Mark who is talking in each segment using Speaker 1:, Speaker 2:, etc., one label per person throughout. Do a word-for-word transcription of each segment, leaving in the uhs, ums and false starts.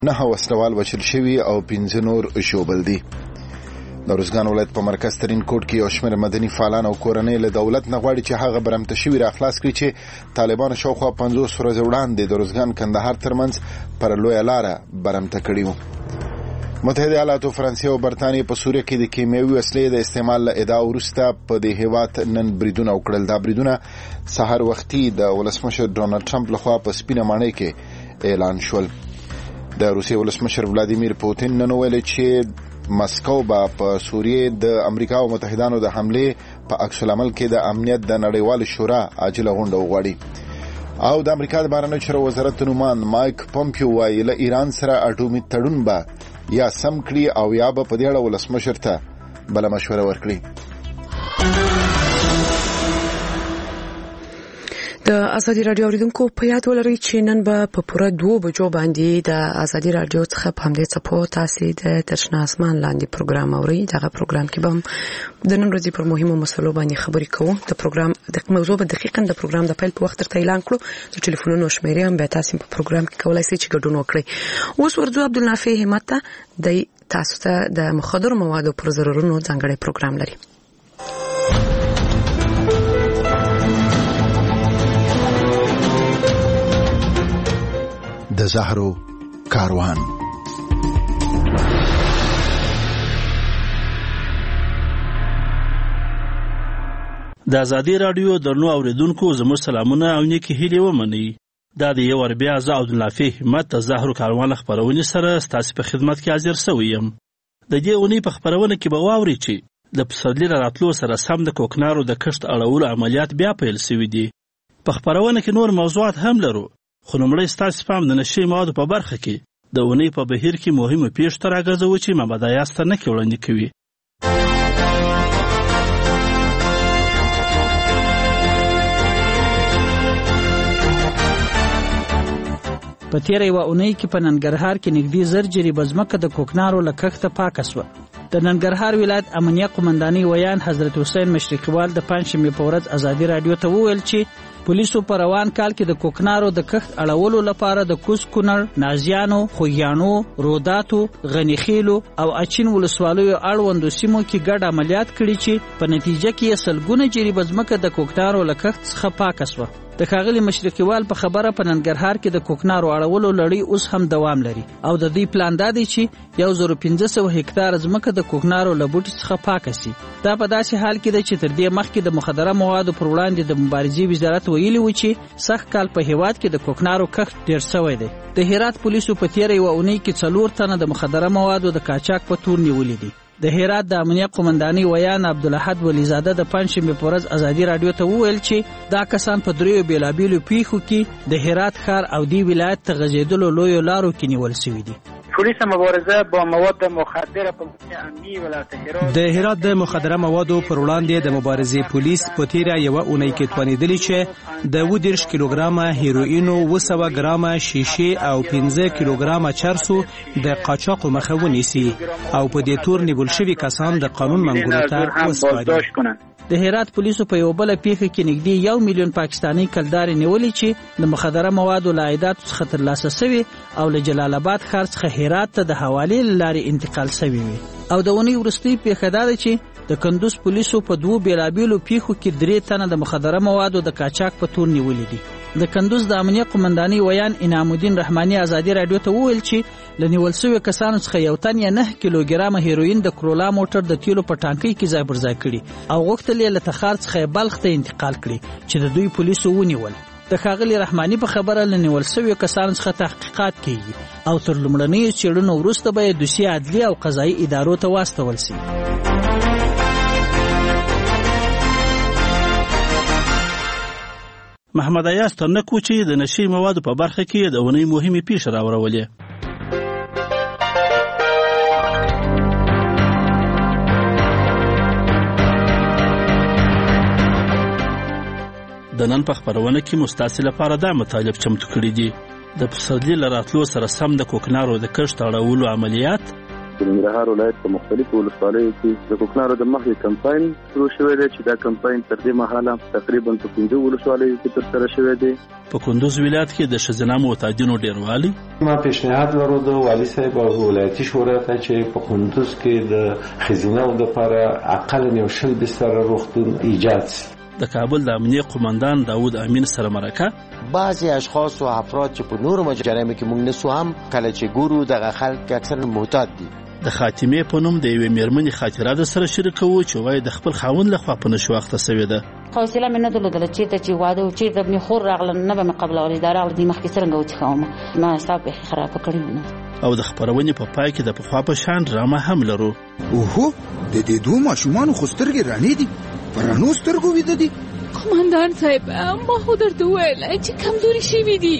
Speaker 1: نه وسلوال وشل شوي او پنځه نور ژوبل دي. د روزګان ولایت په مرکز ترین کوټ کې یو شمېر مدني فعالان او کورنۍ له دولت نه غواړي چې هغه برمته شوي را خلاص کړي چې طالبانو شاوخوا پنځوس ورځې وړاندې د روزګان کندهار ترمنځ پر لویه لاره برمته کړي وو. متحده ایالاتو، فرانسې او برتانیې په سوریه کې د کیمیاوي وسلې د استعمال له ادعا وروسته په دې هېواد نن بریدونه وکړل. دا بریدونه سهار وختي د ولسمشر ډونالډ ټرمپ لخوا په سپینه ماڼۍ کې اعلان شول. د روسیې ولسمشر ولادیمیر پوتین نن وویل چې مسکو به په سوریه د امریکا او متحدانو د حملې په عکس العمل کې د امنیت د نړیوال شورا عاجله غونډه وغواړي. او د امریکا د بهرنیو چارو وزارت نومان مایک پومپیو وایي له ایران سره اټومي تړون به یا سم کړي او یا به په دې اړه ولسمشر ته بله مشوره ورکړي.
Speaker 2: د ازادي راډیو اوریدونکو په یاد ولرئ چې نن به په پوره دوه بجو باندې د ازادي راډیو څخه په همدې څپو تاسو د ترشنا اسمان لاندې پروګرام اورئ. دغه پروګرام کې به د نن ورځې پر مهمو مسلو باندې خبرې کوو. د پروګرام د موضوع به دقیقاً د پروګرام د پیل په وخت ترته اعلان کړو. د ټلیفونونو شمیرې هم به تاسو په پروګرام کې کولای شئ چې ګډون وکړئ. اوس ورځو عبدالنافع همت ته د تاسو ته د مخدر موادو پر ضررونو ځانګړی پروګرام لري.
Speaker 1: د زهرو کاروان.
Speaker 3: د ازادي راډیو درنو اوریدونکو زموږ سلامونه او نیکی هیلې ومنئ. دا د یو ور بیا زه عبدالنافع همت د زهرو کاروان خبرونې سره ستاسو په خدمت کې حاضر شوی یم. د دې اونۍ په خبرونه کې به واورئ چې د پسرلي راتلو سره سم د کوکنارو د کښت اړولو عملیات بیا پیل شوي دي. په خبرونه کې نور موضوعات هم لرو، خو لومړی ستاسو پام د نشي موادو په برخه کې د اونۍ په بهیر کې مهمه پیښو ته راګرځوو چې محمد ایاز ترنکي وړاندې کوي.
Speaker 4: په تیره یوه اونۍ کې په ننګرهار کې نږدې زر جریبه ځمکه د کوکنارو له کښته پاکه سوه. د ننګرهار ولایت امنیه قومندانۍ ویان حضرت حسین مشرقیوال د پنجشنبې په ورځ ازادي راډیو ته وویل چې پولیسو په روان کال کې د کوکنارو د کښت اړولو لپاره د کوز کونړ، نازیانو، خوږیاڼو، روداتو، غنیخیلو او اچین ولسوالیو اړوندو سیمو کې ګډ عملیات کړي چې په نتیجه کې یې سلګونه جریبه ځمکه د کوکنارو له کښت څخه پاکه سوه. د ښاغلي مشرقیوال په خبره په ننګرهار کې د کوکنارو اړولو لړۍ اوس هم دوام لري او د دوی پلان دا دی چې یو زر پنځه سوه هکتاره ځمکه د کوکنارو له بوټي څخه پاکه سي. دا په داسې حال کې ده چې تر دې مخکې د مخدره موادو پر وړاندې د مبارزې وزارت ویلي و چې سخت کال په هیواد کې د کوکنارو کښت ډېر شوی دی. د هرات پولیسو په تیره یوه اونۍ کې څلور تنه د مخدره موادو د قاچاق په تور نیولي دي. د هرات د امنیه قومندانۍ ویان عبدالاحد ولیزاده د پنجشنبې په ورځ ازادي راډیو ته وویل چې دا کسان په دریو بېلابېلو پیښو کې د هرات ښار او دې ولایت ته غځېدلو لویو لارو کې نیول شوي دي.
Speaker 5: پولیس مبارزه با مواد مخدره په امنیه ولایت هرات
Speaker 6: د هرات د مخدره موادو پر وړاندې د مبارزې پولیس په تیره یوه اونۍ کې توانیدلی چې د اووه دېرش کیلوګرامه هیروینو، اوه سوه ګرامه شیشې او پنځه کیلوګرامه چرسو د قاچاقو مخه ونیسي او په دې تور نیول شوي کسان د قانون منګولو ته وسپاري.
Speaker 4: د هرات پولیسو په یو بله پیښه کې نږدې یو میلیون پاکستاني کلدارې نیولې چې د مخدره موادو له عایداتو څخه ترلاسه سوي او له جلال آباد ښار څخه هرات ته د حوالې له لارې انتقال سوي وي. او د اونۍ وروستۍ پیښه دا ده چې د کندوز پولیسو په دوو بېلابېلو پیښو کې درې تنه د مخدره موادو د قاچاق په تور نیولي دي. د کندوز د امنیه قومندانۍ ویان انعام الدین رحماني ازادي راډیو ته وویل چې له نیول شویو کسانو څخه یو تن یې نه کیلوګرامه هیروین د کرولا موټر د تیلو په ټانکۍ کې ځای پر ځای کړي او غوښتل یې له تخار څخه بلخ ته انتقال کړي چې د دوی پولیسو ونیول. د ښاغلي رحماني په خبره له نیول شویو کسانو څخه تحقیقات کیږي او تر لومړنیو څېړنو وروسته به یې دوسیه عدلي او قضایي ادارو ته واستول شي.
Speaker 3: محمد ایاز ترنکو چې د نشي موادو په برخه کې د اونۍ مهمې پیښې راورولې. د نن په خبرونه کې مستاسې لپاره دا مطالب چمتو کړي دي: د پسرلي له راتلو سره سم د کوکنارو د کښت اړولو عملیات،
Speaker 7: د ننګرهار ولایت په مختلفو ولسوالیو کې د کوکنارو د مخې کمپاین شروع شوی دی چې دا کمپاین تر دې مهاله تقریبا په پنځه ولسوالیو کې ترسره شوی دی.
Speaker 3: په کندوز ولایت کې د ښځینه معتادینو ډیروالي
Speaker 8: ما پیشنهاد لرو د والي صاحب او ولایتي شورا ته چې په کندوز کې د ښځینو لپاره اقل یو شل بستر روغتون ایجاد شي.
Speaker 3: د کابل د امنیه قومندان داود امین سره مرکه
Speaker 9: بعضی اشخاص و افراد چې په نورو مجرمو کې موږ نسو هم کله چې ګورو دغه خلک اکثر معتاد دي.
Speaker 3: د خاتمه په نوم د یوې میرمنې خاطره د سره شریکو چې وای د خپل خاوند لخوا په نشو وخت سوي ده.
Speaker 10: حوصله مې نه درلودله چې ته چې واده او چې د خور راغله نه به مې قبل اوري دا راغله د مخکې څنګه وڅخوم ما حساب به خراب کړی نه.
Speaker 3: او د خبرونې په پای کې د پخوا په شان ډرامه هم لرو.
Speaker 11: اوهو د دې دوه ماشومان خو سترګې رانې دي پرانو سترګو ویده دي.
Speaker 12: قومندان صاحب ما خو درته وویل چې کمزوري شوي دي.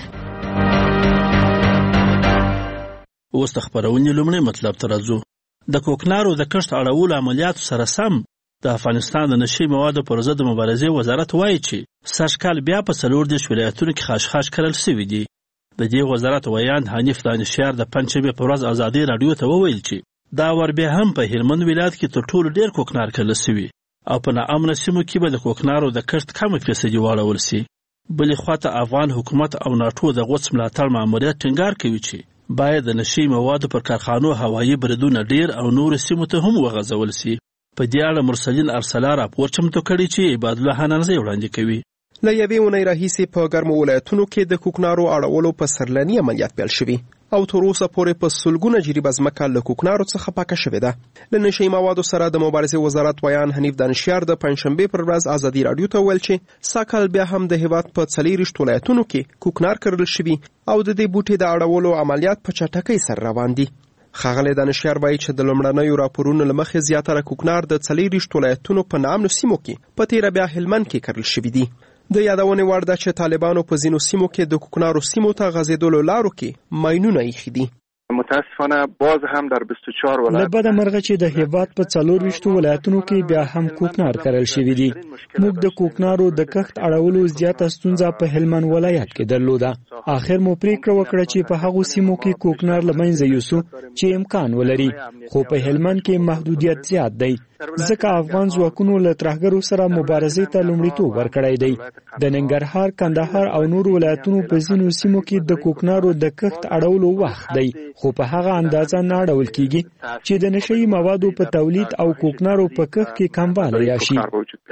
Speaker 3: اوس د خبرونې لومړی مطلب ته راځو. د کوکنارو د کښت اړولو عملیاتو سره سم د افغانستان د نشي موادو پر ضد مبارزې وزارت وایي چې سږکال بیا په څلور دېرش ولایتونو کې خاشخاش کرل شوي دي. د دې وزارت ویان حنیف دانشیار د پنجشنبې په ورځ ازادي راډیو ته وویل چې دا ور بیا هم په هلمند ولایت کې تر ټولو ډېر کوکنار کرل شوي او په ناامنه سیمو کې به د کوکنارو د کښت کمه فیصدي واړول سي. بلې خواته افغان حکومت او ناټو د غوڅ ملاتړ ماموریت ټینګار کوي چې باید د نشي موادو پر کارخانو هوایي بریدونه ډیر او نور سیمو ته هم وغځول سي. په دې اړه مرسلین ارسلا راپور چمتو کړی چې عباد الله حنانزی وړاندې کوي.
Speaker 13: له یوې اونۍ راهیسې په ګرمو ولایتونو کې د کوکنارو اړولو په سرلني عملیات پیل شوي او تر اوسه پورې په سلګونه جریبه ځمکه له کوکنارو څخه پاکه شوې ده. له نشي موادو سره د مبارزې وزارت ویان حنیف دانشیار د پنجشنبې پر ورځ ازادي راډیو ته ویل چې ساکال بیا هم د هیواد په څلېرویشت ولایتونو کې کوکنار کرل شوي او د دې بوټي د اړولو عملیات په چټکۍ سره روان دي. ښاغلی دانشیار وایي چې د لومړنیو راپورونو له مخې زیاتره کوکنار د څلېرویشت ولایتونو په ناامنو سیمو کې په تیره بیا هلمند کې کرل شوي دي. د یادونې وړ ده چې طالبانو په ځینو سیمو کې د کوکنارو سیمو ته غځېدلو لارو کې ماینونه ایښي دي.
Speaker 14: متاسفانه باز هم در بیست و چهار ولایت
Speaker 15: له بده مرغه چې د هیواد په څلورویشتو ولایتونو کې بیا هم کوکنار کرل شوي دي. موږ د کوکنارو د کښت اړولو زیاته ستونزه په هلمند ولایت کې درلوده. آخر مو پریکړه وکړه چې په هغو سیمو کې کوکنار له منځه یوسو چې امکان ولري، خو په هلمند کې محدودیت زیات دی ځکه افغان ځواکونو له ترهګرو سره مبارزې ته لومړیتوب ورکړی دی. د ننګرهار، کندهار او نور ولایتونو په ځینو سیمو کې د کوکنارو د کښت اړولو وخت دی، خو په هغه اندازه نه اړول کیږي چې د نشئی موادو په تولید او کوکنارو په کښت کې کموالی راشي.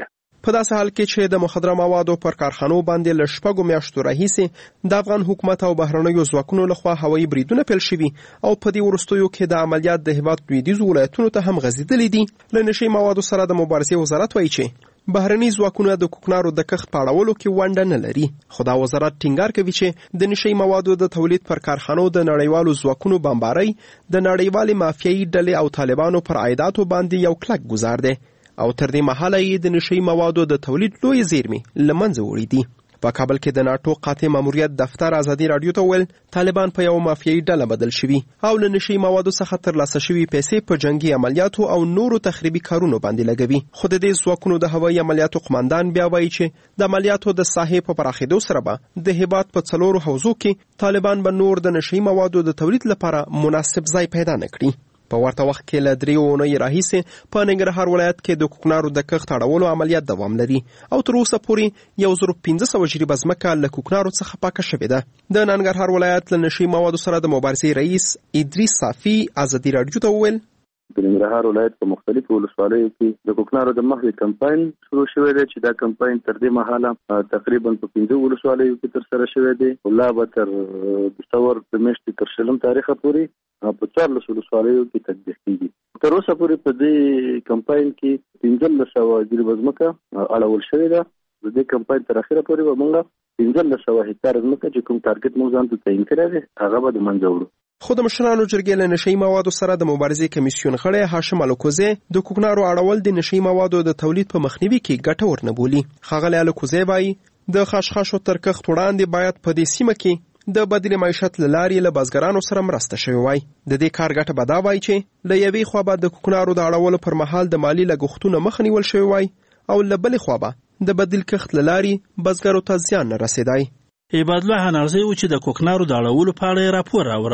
Speaker 13: په داسې حال کې چې د مخدره موادو پر کارخانو باندې له شپږو میاشتو راهیسې د افغان حکومت او بهرنیو ځواکونو لخوا هوایي بریدونه پیل شوي او په دې وروستیو کې د عملیات د هیواد لویدیځو ولایتونو ته هم غځېدلي دي. له نشئی موادو سره د مبارزې وزارت وایي چې بهرني ځواکونه د کوکنارو د کښت په اړولو کې ونډه نه لري، خو دا وزارت ټینګار کوي چې د نشئی موادو د تولید پر کارخانو د نړیوالو ځواکونو بمبارۍ د نړیوالې مافیایي ډلې او طالبانو پر عایداتو باندې یو کلک ګزار دی او تر دې مهاله یې د نشئی موادو د تولید لوی زیرمې له منځه وړي دي. په کابل کې د ناټو قاطع ماموریت دفتر ازادي راډیو ته ویل طالبان په یو مافیایي ډله بدل شوي او له نشئی موادو څخه ترلاسه شوي پیسې په جنگي عملیاتو او نورو تخریبي کارونو باندې لګوي. خو د دې ځواکونو د هوایي عملیاتو قماندان بیا وایي چې د عملیاتو د ساحې په پراخېدو سره به د هیواد په څلورو حوزو کې طالبان به نور د نشئی موادو د تولید لپاره مناسب ځای پیدا نه کړي. په ورته وخت کې له دریو اونۍ راهیسې په ننګرهار ولایت کې د کوکنارو د کښت اړولو عملیات دوام لري او تر اوسه پورې یو زر پنځه سوه جریبه ځمکه له کوکنارو څخه پاکه شوې ده. د ننګرهار ولایت له نشئی موادو سره د مبارزې رئیس ادریس صافي ازادي راډیو ته وویل
Speaker 7: د ننګرهار ولایت په مختلفو ولسوالیو کې د کوکنارو د مخې کمپاین شروع شوی دی چې دا کمپاین تر دې مهاله تقریبا په پنځه ولسوالیو کې ترسره شوی دی. لا به تر دسمبر د میاشتې تر شلم تاریخه پورې په څوارلسو ولسوالیو کې تطبیق کیږي. تر اوسه پورې په دې کمپاین کې پنځلس سوه جریبه ځمکه اړول شوې ده. د دې کمپاین تر اخره پورې به موږ پنځلس سوه هکتاره ځمکه چې کوم ټارګټ موږ ځان ته تعیین کړی دی هغه به د منځه وړو.
Speaker 13: خو د مشرانو جرګې له نشئی موادو سره د مبارزې کمیسیون غړی هاشم الکوزی د کوکنارو اړول د نشئی موادو د تولید په مخنیوي کې ګټور نه بولي. ښاغلی الکوزی وایي د خاشخاشو تر کښت وړاندې باید په دې سیمه کې د بدیل معیشت له لارې له بزګرانو سره مرسته شوې وای. د دې کار ګټه به دا وای چې له یوې خوا به د کوکنارو د اړولو پر مهال د مالی لګښتونو مخه نیول شوی وای او له بلې خوا به د بدیل کښت له لارې بزګرو ته زیان نه رسېدای.
Speaker 3: عباد الله حنانزی و چې د کوکنارو د اړولو په اړه راپور راوړو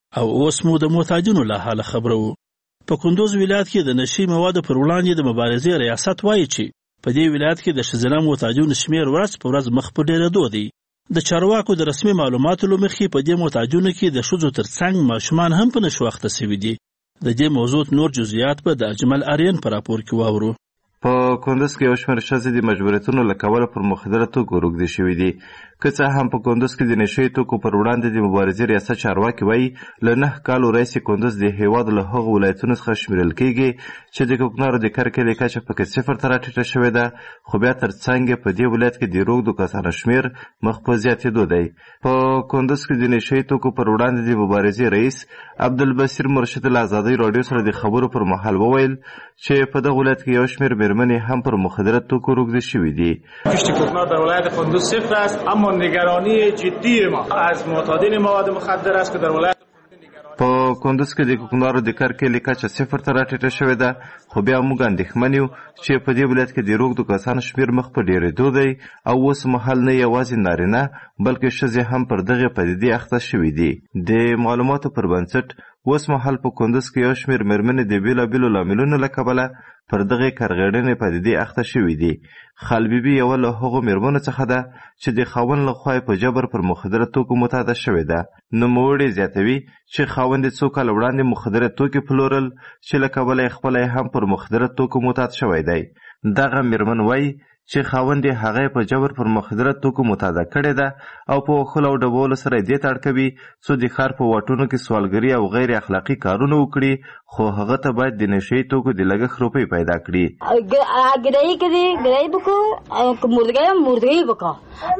Speaker 3: او اوس مو د محتاجینو له حاله خبرو. په کندوز ولایت کې د نشي موادو پر وړاندې د مبارزې ریاست وایي چې په دې ولایت کې د ښځینه محتاجینو شمیر ورځ په ورځ مخ په ډېرېدو دی. د چارواکو د رسمي معلوماتو له مخې په دې محتاجینو کې د ښځو تر څنګ ماشومان هم په نشو اخته سوي دي. د دې موضوع نور جزئیات به د اجمل آرین په راپور کې واورو.
Speaker 16: په کندوز کې یو شمېر ښځې د مجبوریتونو له کبله پر مخدره توکو روږدې شوي دي. که څه هم په کندوز کې د نشهیي توکو پر وړاندې د مبارزې ریاست چارواکي وایي له نهه کالو راهیسې کندوز د هېواد له هغو ولایتونو څخه شمېرل کېږي چې د کوکنارو د کرکېلې کچه پکې صفر ته راټیټه شوې ده، خو بیا تر څنګ یې په دې ولایت کې د روږدو کسانو شمېر مخ په زیاتېدو دی. په کندوز کې د نشهیي توکو پر وړاندې د مبارزې رئیس عبدالبصیر مرشد له ازادۍ راډیو سره د خبرو پر مهال وویل چې په دغه ولایت کې یو شمېر مېرمنې هم پر مخدره توکو روږدې شوي دي.
Speaker 17: کشت کوکنار در ولایت کندوز صفر است، اما نگرانی جدی ما از معتادین مواد مخدر است که در ولایت
Speaker 16: په کندوز کې د کوکنارو د کرکېلې کچه صفر ته راټیټه شوې ده، خو بیا موږ اندېښمن یو چې په دې ولایت کې د روږدو کسانو شمېر مخ په ډېرېدو دی او اوس مهال نه یوازې نارینه بلکې ښځې هم پر دغې پدیدې اخته شوي دي. د معلوماتو پر بنسټ اوس مهال په کندوز کې یو شمېر مېرمنې د بېلابېلو لاملونو له کبله پر دغې کرغېړنې پدیدې اخته شوي دي. خالبیبي یوه له هغو مېرمنو څخه ده چې د خاوند له خوا په جبر پر مخدره توکو متعده شوې ده. نوموړې زیاتوي چې خاوند یې څو کاله وړاندې مخدره توکي پلورل چې له کبله یې خپله هم پر مخدره توکو متعد شوی دی. دغه مېرمن وایي چې خاوند یې هغه په جبر پر مخدره توکو متعده کړې ده او په وښلو او ډبولو سره یې دې ته اړ کوي څو د ښار په واټونو کې سوالګري او غیر اخلاقي کارونه وکړي، خو هغه ته باید د نشهیي توکو د لګښت روپۍ پیدا کړي.
Speaker 18: ګرایي کوي، ګرایي وکړو او مردګۍ هم مردګۍ وکړو.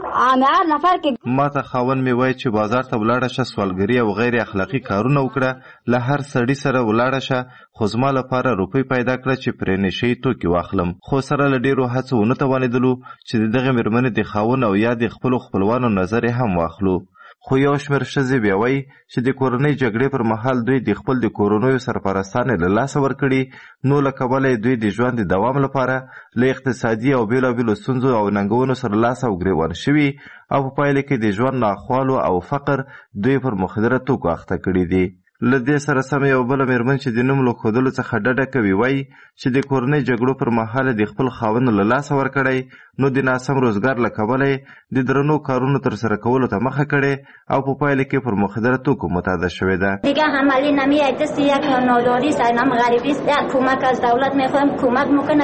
Speaker 16: ما ته خاوند مې وایي چې بازار ته ولاړه شه، سوالګري او غیر اخلاقي کارونه وکړه، له هر سړي سره ولاړه شه، خو زما لپاره روپۍ پیدا کړه چې پرې نشهیي توکي واخلم. خو سره له ډېرو هڅو ونه توانېدلو چې د دغې مېرمنې د خاوند او یا د خپلو خپلوانو نظر یې هم واخلو. خو یو شمېر ښځې بیا وایي چې د کورنۍ جګړې پر مهال دوی د خپل د کورنیو سرپرستانې له لاسه ورکړي، نو له کبله یې دوی د ژوند د دوام لپاره له اقتصادي او بېلابېلو ستونزو او ننګونو سره لاس او ګرېوان شوي او په پایله کې د ژوند ناخوالو او فقر دوی پر مخدره توکو اخته کړي دي. له دې سره سمه یو بله مېرمن چې د نوم له ښودلو څخه ډډه کوي وایي چې د کورنۍ جګړو پر مهال د خپل خاوند له لاسه ورکړی، نو د ناسم روزګار له کبله یې د درنو کارونو ترسره کولو ته مخه کړې او په پایله کې پر مخدره توکو متعده شوې ده.
Speaker 18: دیگه عملی نمیاد است، یک ناداری است، اینم غریبی است، یک کمک از دولت میخوایم کمک میکنه.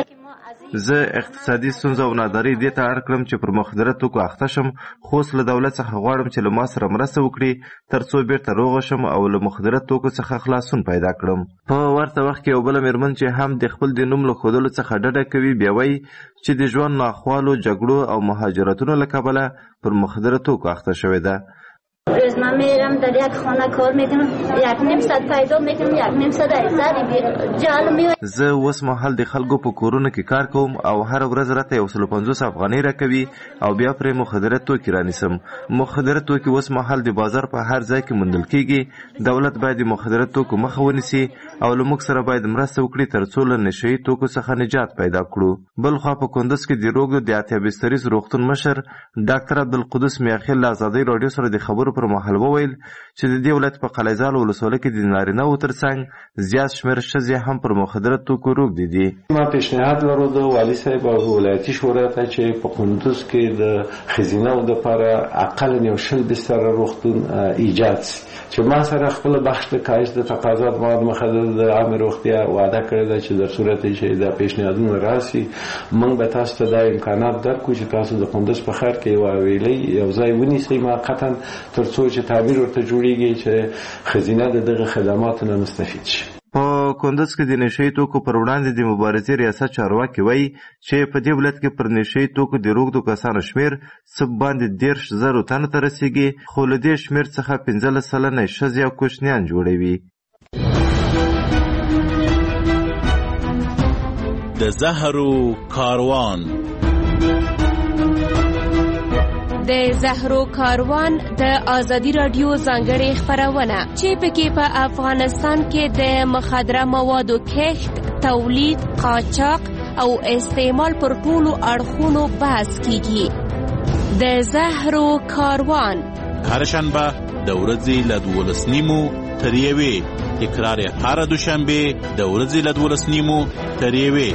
Speaker 16: زه اقتصادي ستونزه او ناداري دې ته اړ کړم چې پر مخدره توکو اخته شم، خو اوس له دولت څخه غواړم چې له ما سره مرسته وکړي تر څو بیرته روغه شم او له مخدره توکو څخه خلاصون پیدا کړم. په ورته وخت کې یو بله مېرمن چې هم د خپل د نوم له ښودلو څخه ډډه کوي بیا وایي چې د ژوند ناخوالو، جګړو او مهاجرتونو له کبله پر مخدره توکو اخته شوې ده.
Speaker 18: روزنامه میرم در یک خانه کار میکنم، یک نیم ساعت پیدا میکنم، یک نیم ساعت ایزاری جال میوه.
Speaker 16: زه اوس مهال د خلکو په کورونو کې کار کوم او هر ورځ راته یو سل پنځوس افغانۍ راکوي او بیا پرې مخدره توکي رانیسم. مخدره توکي اوس مهال د بازار په هر ځای کې موندل کېږي. دولت باید د مخدره توکو مخه ونیسي او له موږ سره باید مرسته وکړي تر څو له نشهیي توکو څخه نجات پیدا کړو. بل خوا په کندوز کې د روږدو د اتیا بستریز روغتون مشر ډاکټر عبدالقدوس میاخیل له ازادۍ راډیو سره د خبرو پر مهال وویل چې د دې ولایت په قلعهزال ولسوالۍ کې د نارینه‌وو تر څنګ زیات شمېر ښځې هم پر مخدره توکو روږدي دي.
Speaker 8: ما پیشنهاد لرو د والي صاحب او ولایتي شورا ته چې په کندوز کې د ښځینه‌و دپاره اقلا یو شل بستره روغتون ایجاد سي، چې ما سره خپل بخش د کاهش د تقاضات مواد مخدر د عامې روغتیا وعده کړې ده چې در صورت چې دا پیشنهادونه راسي موږ به تاسو ته دا امکانات درکړو چې تاسو د کندوز په ښار کې یوه حویلۍ یو ځای ونیسئ موقتا تر څو چې تعبیر ورته جوړیږي چې ښځینه د دغه خدماتو نه مستفید شي.
Speaker 16: په کندوز کې د نشهیي توکو پر وړاندې د مبارزې ریاست چارواکي وایي چې په دې ولایت کې پر نشهیي توکو د روږدو کسانو شمېر څه باندې دېرش زرو تنو ته رسیږي، خو له دې شمېر څخه پنځلس سلنه یې ښځې او کوچنیان جوړوي.
Speaker 19: د زهرو کاروان
Speaker 20: د زهرو کاروان د ازادي رادیو ځانګړې خپرونه چې پکې په افغانستان کې د مخدره موادو کښت، تولید، قاچاق او استعمال پر ټولو اړخونو بحث کیږي. د زهرو کاروان
Speaker 19: هر شنبه د ورځې له دولس نیمو تر یوې، تکرار یې هره دوشنبې د ورځې له دولس نیمو تر یوې.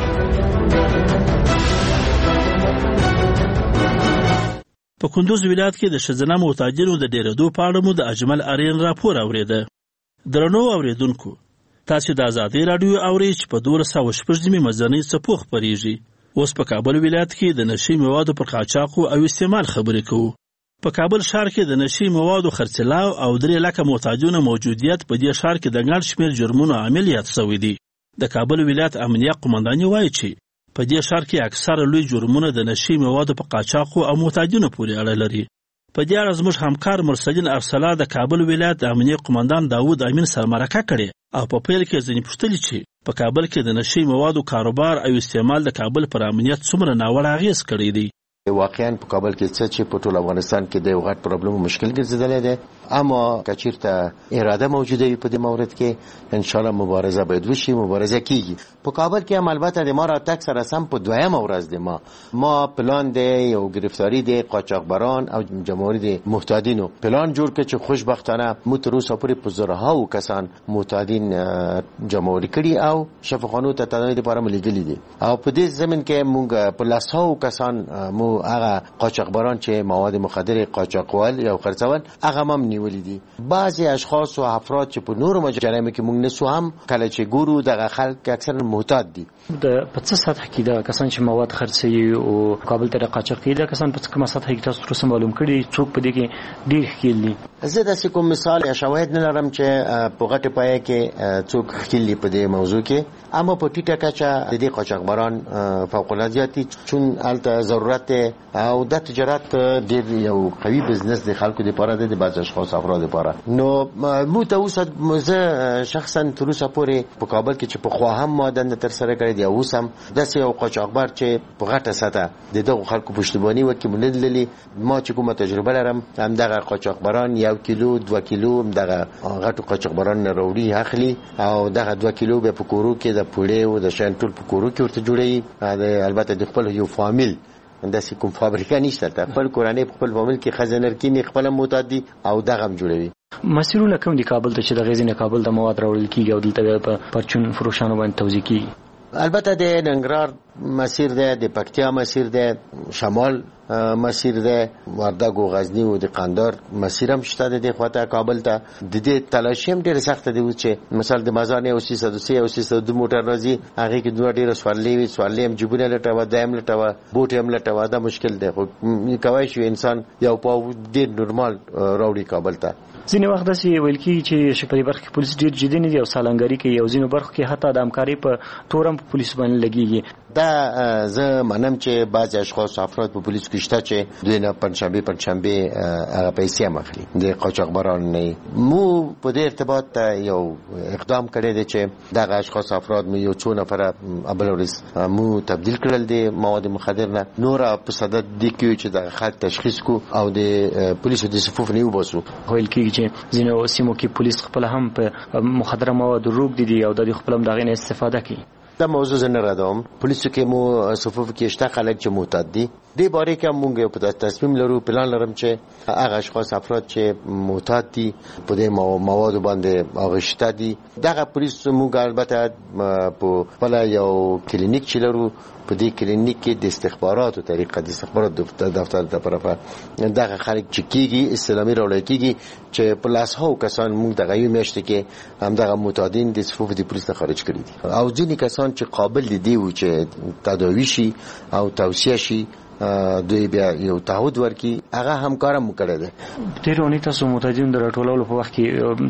Speaker 3: په کندوز ولایت کې د ښځینه محتاجینو د ډېرېدو په اړه مو د اجمل ارین راپور اورېده. درنو اورېدونکو، تاسو د ازادۍ راډیو اورئ چې په دولس سوه شپږ نیمې مزنۍ څپو خپرېږي. اوس په کابل ولایت کې د نشي موادو پر قاچاقو او استعمال خبرې کوو. په کابل ښار کې د نشي موادو خرڅلاو او درې لکه محتاجونو موجودیت په دې ښار کې د ګڼ شمېر جرمونو عامل یاد شوی دی. د کابل ولایت امنیه قومنداني وایي چې په دې ښار کې اکثره لوی جرمونه د نشي موادو په قاچاقو او محتاجونو پورې اړه لري. په دې اړه زموږ همکار مرسلین ارسلا د کابل ولایت د امنیه قومندان داود امین سره مرکه کړې او په پیل کې ځینې پوښتلې چې په کابل کې د نشي موادو کاروبار او استعمال د کابل پر امنیت څومره ناوړه اغېز کړی دی.
Speaker 9: واقعا په کابل کې څه چې په ټول افغانستان کې د یو غټ پرابلم او مشکل ګرځېدلی دی، اما که چېرته اراده موجوده وي په دې مورد کې انشاءالله مبارزه باید وشي، مبارزه کیږي. په کابل کې هم البته د ما راتګ سره سم په دویمه ورځ د ما ما پلان دی یو گرفتاری دی قاچاقبران او جمهوری دی محتاجینو پلان جوړ کړ چې خوشبختانه مو تر اوسه پورې په زرهاو کسان محتاجین جمهوری کړي او شفاخانو ته تداوی لپاره ملګري دي او په دې زمين کې موږ په لاسو کسان مو هغه قاچاقبران چې مواد مخدر قاچاقوال یا خرڅول هغه هم نیولې دي. بعضي اشخاص او افراد چې په نورو مجرمو کې موږ نسو هم کله چې ګورو دغه خلک اکثر محتاج دي.
Speaker 21: د په څه سطح کې دا کسان چې مواد خرڅوي او کابل ته قاچاق کوي دا کسان په کومه سطح کې تاسو ترسه معلوم کړي څوک په دې کې ډیر خېلي؟
Speaker 9: زه د کوم مثال یا شواهد نه لرم چې په غټه پای کې څوک خېلي په دې موضوع کې، اما په ټیټه کچه د دې قاچاقبران فوق العاده زیاتی چون الته ضرورت او د تجارت ډیر یو قوي بزنس د خلکو لپاره د بعض اشخاص افراد لپاره. نو مو ته اوس زه شخصا تر اوسه پورې په کابل کې چې په خوا هم ماده تر سره کړی دی اوس هم داسې یو قاچاقبر چې په غټه سطح د دغه خلکو پښتوبانی وکړي مندللی ما چې کومه تجربه لرم هم دغه قاچاقبران یو کیلو دوه کیلو دغه غټو قاچاقبران نه وروړي اخلي او دغه دوه کیلو به په کورو کې د پوړې او د شان ټول په کورو کې ورته جوړي. البته د خپل یو فامیل انداسې کوم فابریکه نشته، خپل کورانه خپل فامیل کې خزانر کې نه خپل معتادي او دغه هم جوړوي.
Speaker 21: مسیرونه کوم دی کابل ته چې د غزنی کابل د مواد راوړل کیږي او دلته په پرچون فروشانو باندې توزیع کیږي؟
Speaker 9: البته د ننګرهار مسیر ده، د پکتیا مسیر ده، شمال مسیر ده، وردګ او غزنی او د قندهار مسیر هم شته د خواته کابل ته. د دې تلاشي هم ډیره سخت دی چې مثال د مازان او سي صد او سي صد موټر راځي هغه کې دوه ډیره سوالې وي سوالې هم جبونه لټوا دایم لټوا بوټ هم لټوا دا مشکل دی. خو کوي شو انسان یو په ډیر نورمال راوړي کابل ته.
Speaker 21: ځینې وخت داسې ویل کېږي چې شپږ برخه کې پولیس ډیر جدي نه دي او سالنګاري کوي او ځینو برخو کې حتی د همکاري په تورم په پولیس باندې لګيږي.
Speaker 9: دا زه منم چې بعض اشخاص افراد په پولیس کې شته چې دوی نه پنځشنبه پنځشنبه هغه پیسې مخلي د قاچاقبران نه. مو په دې ارتباط یو اقدام کړی دی چې دغه اشخاص افراد مو یو څو نفر ابلورس مو تبدیل کړل دي مواد مخدر نه نور په صدد دي کې چې د خلک تشخیص کو او د پولیسو د صفوف نه وباسو.
Speaker 21: ویل کېږي چې ځینو سیمو کې پولیس خپل هم په مخدره مواد روغ دي او د خپل هم دغه نه استفاده کوي.
Speaker 9: دا موضوع زه نه ردوم. پولیسو کې مو صفوف کې شته خلک چې معتاد دي. دې باره کې موږ په تصمیم لرو پلان لرم چې هغه اشخاص افراد چې معتاد دي په دې مواد باندې اغشته دي دغه پولیس موږ البته په خپل یو کلینیک چې لرو په دې کلینیک کې د استخباراتو طریقه د استخبارات دفتر د طرفه دغه خلک چې کیږي اسلامي راولای کیږي چې په لاس هو کسان موږ دغه یو میاشت کې هم دغه معتادین د صفوف د پولیس خارج کړی دي او ځینې کسان چې قابل دي و چې تداوی شي او توصیه شي دوی بیا یو تعهد ورکي هغه همکارم وکړه ده.
Speaker 21: تیرونی تاسو معتادین د راټولولو په وخت کې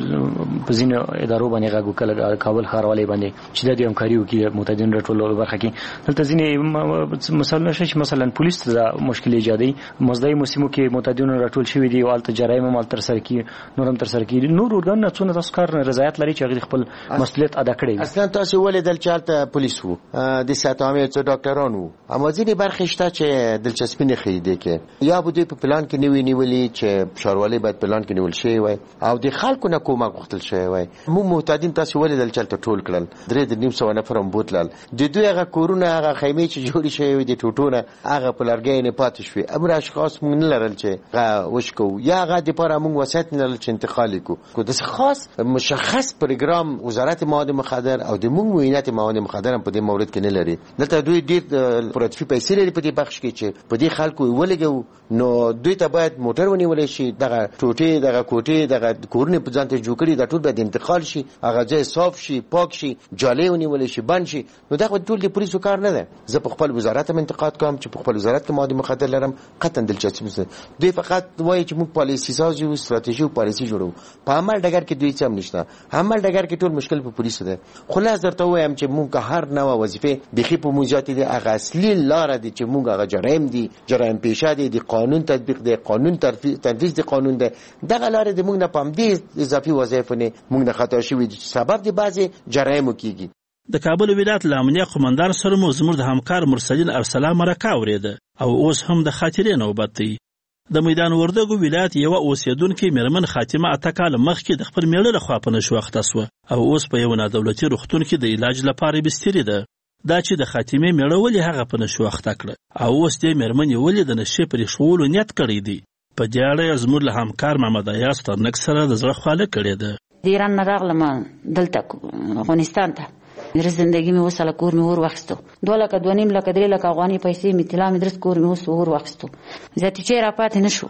Speaker 21: په ځینو ادارو باندې غږ وکړل کابل ښاروالۍ باندې چې د همکاري وکړي معتادین راټولولو برخه کې دلته ځینې مثلا نشي چې مثلا پولیس ته مشکل ایجادي مزدای موسمو کې معتادین راټول شوی دي او الته جرایم مال تر سره کې نورم تر سره کې نور ورګان څونه تاسو کار رضایت لري چې هغه خپل مسؤلیت ادا کړي.
Speaker 9: اصلا تاسو ولې دل چالت پولیس وو د ساتامه څو ډاکټرانو اما ځینې برخه شته چې دلچسپي نه ښیي دی کې یا به دوی په پلان کې نه وي نیولي چې ښاروالۍ باید پلان کې نیول شوی وای او د خلکو نه کومک غوښتل شوی وای. موږ محتاجین تاسو ولیدل چې هلته ټول کړل درې د نیم سوه نفر هم بوتلل د دوی هغه کورونه هغه خیمې چې جوړې شوې وې د ټوټو نه هغه په لرګیو نه پاتې شوې. امر اشخاص موږ نه لرل چې هغه وشکو یا هغه دپاره موږ وسایط نه لرل چې انتقال یې کړو. داسې خاص مشخص پروګرام وزارت مواد مخدر او د موږ معاینات مواد مخدر هم په دې مورد کې نه لري. دلته دوی ډېر پراتفي پیسې لري په دې بخش کې چې په دې خلکو ولګو نو دوی ته باید موټر ونیول شي دغه ټوټې دغه کوټې دغه کورونه په ځان ته جوړ کړي دا ټول باید انتقال شي هغه ځای صاف شي پاک شي جالۍ ونیول شي بند شي. نو دا ټول د پولیسو کار نه ده. زه په خپل وزارت هم انتقاد کوم چې په خپل وزارت کې مواد مخدر لرم قطعا دلچسپي نشته. دوی فقط وایي چې موږ پالیسي ساز یو ستراتیژي او پالیسي جوړو په عمل ډګر کې دوی څه هم نشته. عمل ډګر کې ټول مشکل په پولیسو ده. خلاص درته وایم چې موږ هر نوع وظیفه بخي په موزیات دي هغه اصلي لار دي چې موږ هغه جرایم دي جرایم پیشه دي د قانون تطبیق دي قانون تنفیذ دي قانون ده دغه لار دي موږ نه پام دي اضافي وظایف نه موږ نه خطا شوی سبب دي بعضي جرایم کیږي.
Speaker 3: د کابل ولایت لامنیه قومندان سره مو زموږ د همکار مرسلین ارسلا مرکه اوریده او اوس هم د خاطرې نوبت دی. د میدان وردګو ولایت یو اوسیدونکو میرمن خاتمه اته کال مخکې د خپل میړه لخوا په نشو اخته شوه او اوس په یو نادولتي روغتون کې د علاج لپاره بسترې ده. دا چې د خاتمه میړه ولې هغه په نشو اخته کړ او اوس دې میرمن ولې د نشې پرې شغول نیت کړی دی. په دې اړه زموږ له همکار محمد ایاس ترنک سره د زړه خواله کړې ده.
Speaker 10: د ایران نه راغلم دلته افغانستان ته میرا زندگی می وساله کور می ور واخستو دوه لکه دوه نیم لکه درې لکه افغاني پیسې می طلا می درس کور می وس ور واخستو ذاتی چې را پاتې نشو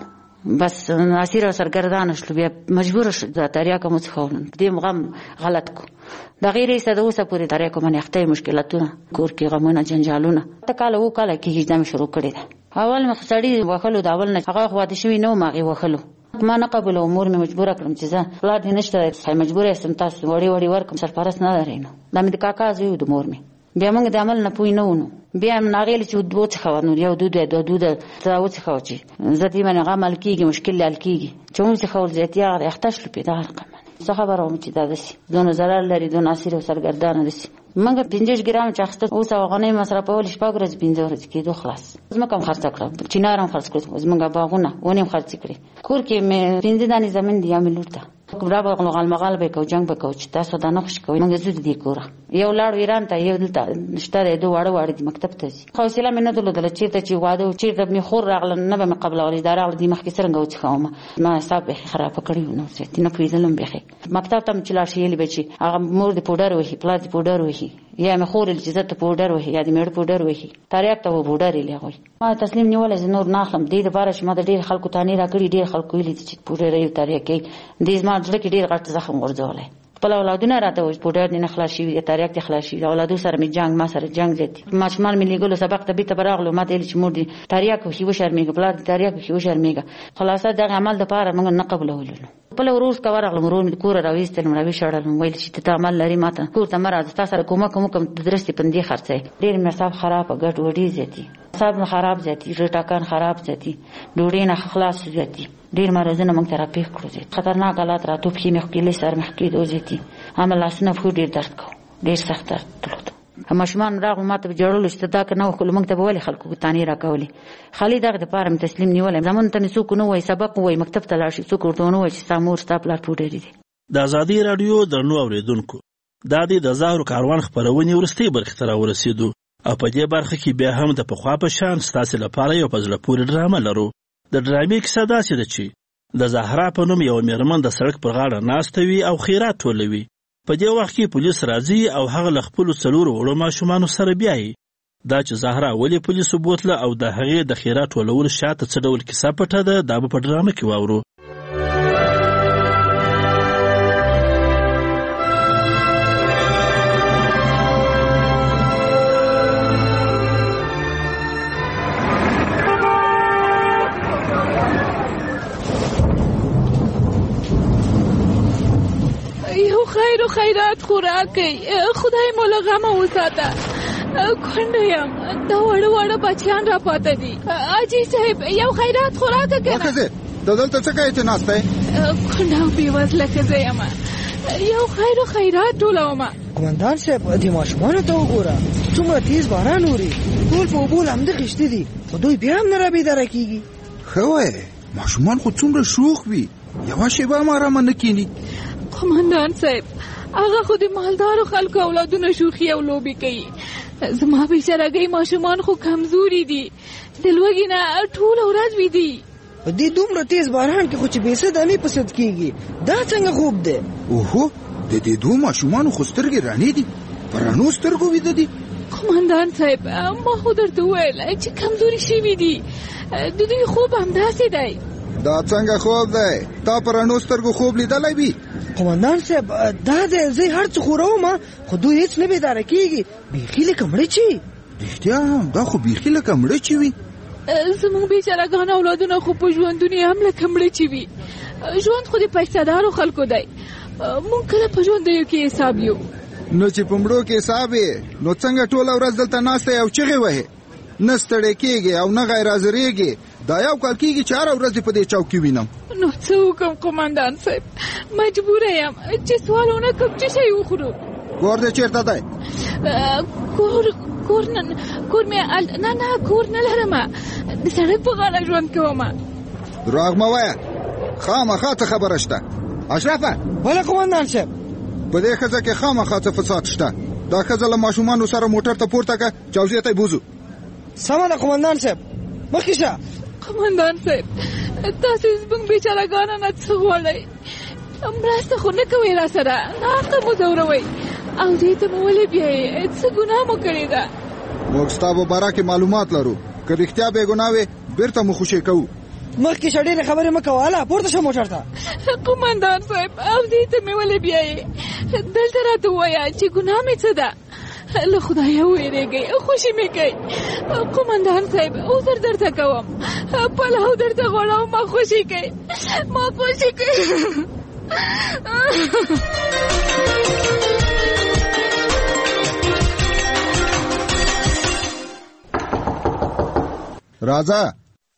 Speaker 10: بس ناصر سرګردان شلو بیا مجبور شو د تاریاکه مو څخون دې مغم غلط کو د غیر ایسته اوسه پوری تاریاکه باندې اخته مشکلاتونه کور کې غمونه جنجالونه تکاله وکاله کې هیڅ شروع کړی ده. اول مخ سړی وخلو داول نه هغه خو د شوی نو ماغي وخلو ما نه قبل امور می مجبور کړم چې زه پلان نشته خای مجبور یم تاسو وړي وړي ورکم سرپرست نه لري نو دا مې د کاکا زوی د مور می بیا موږ د عمل نه پوی نه ونو بیا موږ ناغیل چې دوه څخه نو یو دوه دوه دوه تاسو څخه چې زتی باندې غمل کیږي مشکل لال کیږي چې موږ څخه ور زیاتیا احتاج لپاره دا رقم څه خبره وم چې دا دسی دونه zarar لري دونه اثر او سرګردان دسی منګه پنځه ګرام چاخته اوس غنې مصرفول شپږ ورځې پنځه ورځې کې دوه خلاص زما کم خرڅ کړم چینارم خرڅ کړم زمونږ باغونه ونیم خرڅ کړی کور کې مې پنځه دانې زمين دی یا مې لورته کبرا به غل مغال به کو جنگ به کو چې تاسو دا نه خوش کوي موږ زود دی کوره یو لاړ ایران ته یو دلته نشته دوه واړه واړه د مکتب ته ځي حوصله مې نه درلودل چې ته چې واده او چې د می خور راغله نه به مې قبل غلي دار غلي مخکې څنګه و چې خامه ما حساب به خراب کړی نو چې تنه پیژنم به مکتب ته چې لا شي لې بچي هغه مور د پودر وهي پلاس د پودر وهي یا مې خور چې زته پودر وهي یا د مېړ پودر وهي تاریخ ته و پودر یې لغوي ما تسلیم نیول چې نور ناخم دې لپاره چې ما د ډیر خلکو تانی را کړی ډیر خلکو ویلي چې پودر یې تاریخ کې دې ما ځل کې ډیر غټ زخم ورځولې خپل اولادونه راته وځ پودر نه خلاص شي تاریخ ته خلاص شي اولادو سره می جنگ ما سره جنگ زیات ما شمال ملي ګلو سبق ته بیت براغلو ما دې چې مور دي تاریخ خو شي شرمېګه بلاد تاریخ خو شي شرمېګه خلاصه دا عمل د پاره موږ نه قبولولو خپل ورور کا ورغلم ورور می کور راويستل مې راوي شړل ویل چې ته عمل لري ماته کور ته مراد تاسو سره کومه کوم کوم درستي پندې خرڅه ډېر مې حساب خراب غټ وډي زیاتی حساب خراب زیاتی ټاکان خراب زیاتی ډوډۍ نه خلاص زیاتی ډیر مرزونه موږ ته راپېښ کړو زیات خطرناک حالات راتو په مخ کې لسر مخ کې دوزيتي عمل اسنه خو ډیر درد کو ډیر سخت درد ماشومان راغلو ماته جوړول چې دا کنه خو موږ ته ولې خلکو تانی راکولي خالي دغه د پاره تسلیم نیول زمون ته څوک نو وای سبق وای مکتب ته لاړ شي څوک ورته نو وای چې سامور ستاپلار پوډری دي.
Speaker 3: د ازادي رادیو درنو اوریدونکو دا د زهرو کاروان خبرونه ورستي برخه تر ورسېدو او په دې برخه کې بیا هم د پخوا په شان ستاسو لپاره یو پزله پوری ډرامه لرو. د ډرامې کیسه داسې ده چې د زهرا په نوم یو میرمن د سړک پر غاړه ناستوي او خیرات ټولوي. په دې وخت کې پولیس راځي او هغه له خپلو څلورو وړو ماشومانو سره بیایي. دا چې زهرا ولې پولیسو بوتله او د هغې د خیرات ټولولو شاته څه ډول کیسه پټه ده دا به په ډرامه کې واورو.
Speaker 12: خیر و خیرات خوراکي خدای مولا غم وساته کونډیم دا وړ وړ بچیان را پاتې دي اجي صاحب یو خیرات خوراک کنه
Speaker 11: وکړه دلته څه کوي ته ناشته
Speaker 12: کونډه بي وزله کزه یم یو خیر و خیرات ټولوم
Speaker 2: قومندان صاحب د ماشومانو ته وګوره څومره تیز باران اوري ټول په اوبو لامده خښتې دي خو دوی بیا هم نه رابېداره کېږي
Speaker 11: ښه وایې ماشومان خو څومره شوخ وي یوه شېبه هم ارامه نه کښېني
Speaker 12: قومندان صاحب هغه خو د مالدارو خلکو اولادونه شوخي او لوبې کوي زما بېچارهګۍ ماشومان خو کمزوري دي د لوږې نه ټوله ورځ ویدي
Speaker 2: په دې دومره تیز باران کې خو چې بې څه دانې په سد کېږي دا څنګه خوب دی
Speaker 11: اوهو د دې دوو ماشومانو خو سترګې رڼې دي په رڼو سترګو ویده دي
Speaker 12: قومندان صاحب ما خو درته وویل چې کمزوري شوي دي د دوی خوب همداسې دی
Speaker 11: دا څنګه خوب دی تا په رڼو سترګو خوب لیدلی وي
Speaker 2: قومندان صاحب دا دی زه هر څه خوروم خو دوی هېڅ نه بیداره کېږي بیخي لکه مړه چې
Speaker 11: رښتیا هم دا خو بیخي لکه مړه چې وي
Speaker 12: زموږ بیچارهګان اولادونه خو په ژوندونه هم لکه مړه چې وي ژوند خو د پیسه‌دارو خلکو دی مونږ کله په ژوندیو کې حساب یو
Speaker 11: نو چې په مړو کې حساب یې نو څنګه ټوله ورځ دلته ناسته او چغې وهې نه ستړی کېږې او نه غیر حاضرېږې دا یو کال کېږي چې هره ورځ په دې چوک کې وینم
Speaker 12: نو څه وکړم قومندان صاحب مجبوره یم چې سوال ونه کړم چې شی وخورو
Speaker 11: کور دې چېرته دی
Speaker 12: کور کور نه کور مې نه نه کور نه لرم د سړک په غاړه ژوند کوم
Speaker 11: دروغ مه وایه خامخا څه خبره شته اشرفه
Speaker 2: بله قومندان صاحب
Speaker 11: په دې ښځه کې خامخا څه فساد شته دا ښځه له ماشومانو سره موټر ته پورته کړه جوزیې ته یې بوځو
Speaker 2: سمه ده قومندان صاحب مخکې شه
Speaker 12: قومندان صاحب تاسو زموږ بیچارهګانو نه څه غواړئ مرسته خو نه کوئ را سره ناحقه مو ځوروئ او دې ته مو ولې بیایئ څه ګناه مو کړې ده
Speaker 11: موږ ستا په باره کې معلومات لرو که رښتیا بې ګناه وې بېرته مو خوشې کوو
Speaker 2: مخکې شه ډېرې خبرې مه کوه هله پورته شه موټر ته
Speaker 12: قومندان صاحب او دې ته مې ولې بیایئ دلته راته ووایه چې ګناه مې څه ده له خدایه ویرېږئ خوشي مې کوي قومندان صاحب عذر درته کوم پلاو درته غواړم ما خوشي کوي ما خوشي کوي
Speaker 11: راځه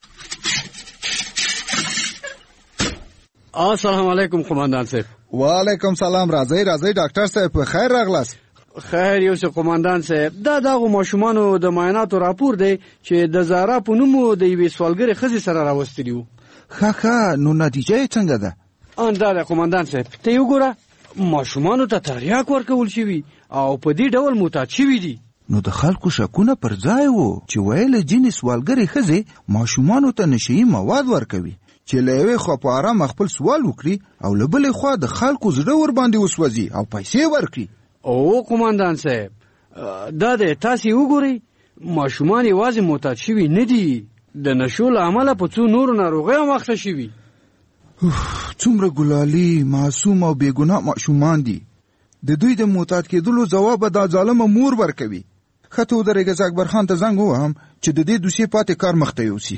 Speaker 22: السلام علیکم قومندان صاحب
Speaker 11: وعلیکم سلام راځئ راځئ ډاکټر صاحب په خیر راغلاست
Speaker 22: خیر یو څه قومندان صاحب دا دغه ماشومانو د معایناتو راپور دی چې د زهرا په نوم د یوې سوالګرې ښځې سره راوستلي وو
Speaker 11: ښه ښه نو نتیجه یې څنګه ده
Speaker 22: ان دا دی قومندان صاحب ته یې وګوره ماشومانو ته تریاک ورکول شوي او په دې ډول معتاد شوي دي
Speaker 11: نو د خلکو شکونه پر ځای وو چې ویل ځینې سوالګرې ښځې ماشومانو ته نشهیي مواد ورکوي چې له یوې خوا په ارامه خپل سوال وکړي او له بلې خوا د خلکو زړه ورباندې وسوځي او پیسې ورکړي
Speaker 22: او قومندان صاحب دا دی تاسې وګورئ ماشومان یوازې معتاد شوي نه دي د نشو له امله په څو نورو ناروغیو مخته شوي
Speaker 11: څومره ګلالي معصوم او بېګناه ماشومان دي د دوی د معتاد کېدلو ځواب به دا ظالمه مور ورکوي ښه ته ودرېږه زه اکبر خان ته زنګ ووهم چې د دې دوسیې پاتې کار مخته یوسي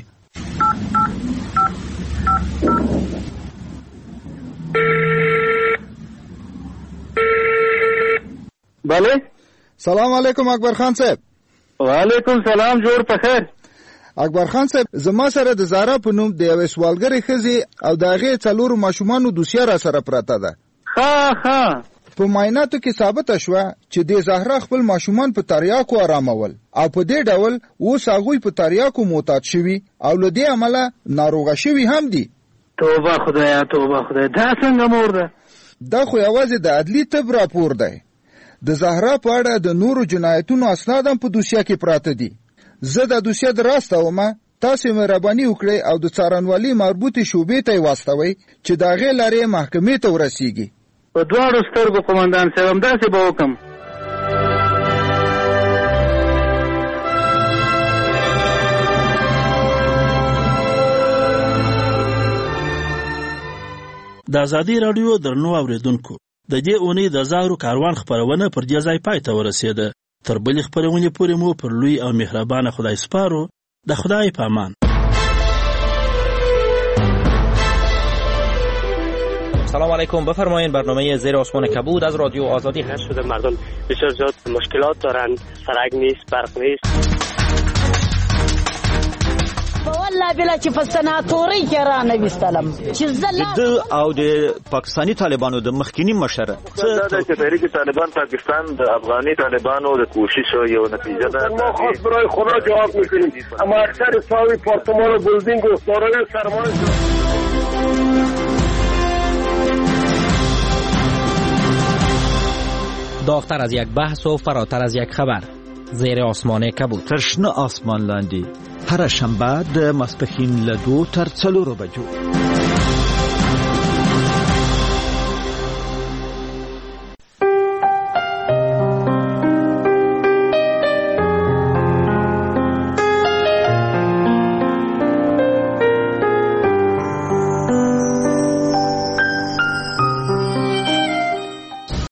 Speaker 5: بله
Speaker 11: سلام علیکم اکبر خان صاحب
Speaker 5: وعلیکم سلام جوړ په خیر
Speaker 11: اکبر خان صاحب زما سره د زهرا په نوم د یوې سوالګرې ښځې او د هغې څلورو ماشومانو دوسیه را سره پرته ده
Speaker 5: ښه ښه
Speaker 11: په معایناتو کې ثابته شوه چې د زهرا خپل ماشومان په تریاکو آرامول او په دې ډول اوس هغوی په تریاکو معتاد شوي او له دې امله ناروغه شوي هم دي
Speaker 5: توبه خدایا توبه خدایا دا څنګه مور ده
Speaker 11: دا خو یوازې د عدلي طب راپور دی د زهرا په اړه د نورو جنایتونو اسناد هم په دوسیه کې پراته دي زه د دوسیه دراستومه تاسې مهرباني وکړئ او د څارنوالۍ مربوطې شعبې ته یې واستوئ چې د هغې لارې محکمې ته ورسیږي
Speaker 5: په دواړو سترګو قومندان صاحب همداسې به وکړم
Speaker 3: د ازادي راډیو درنو اوریدونکو د دې اونۍ د زهرو کاروان خپرونه پر دې ځای پای ته ورسېده تر بلې خپرونې پورې مو پر لوی او مهربانه خدای سپارو د خدای په امان
Speaker 23: سلام علیکم بفرمایید برنامه زیر آسمان کبود از رادیو آزادی هست شده مردم بسیار زیاد مشکلات دارن سرک نیست برق نیست
Speaker 1: والله بلا چې په سناتوري کې را نه وستلم چې زله
Speaker 4: او د پاکستانی طالبانو د مخکینی مشر
Speaker 7: څه د تحریک طالبان پاکستان د افغاني طالبانو د کوشش یو نتیجه ده.
Speaker 6: ما خاص برای خدا جواب میکنیم اما اکثر ساوی پارتمان و بلدینگ و دارای سرمایه
Speaker 23: داغتر از یک بحث و فراتر از یک خبر، زیر آسمان کبود.
Speaker 4: ترشنه آسمان لاندی هر شنبه د ماسپښین له دو تر څلورو بجو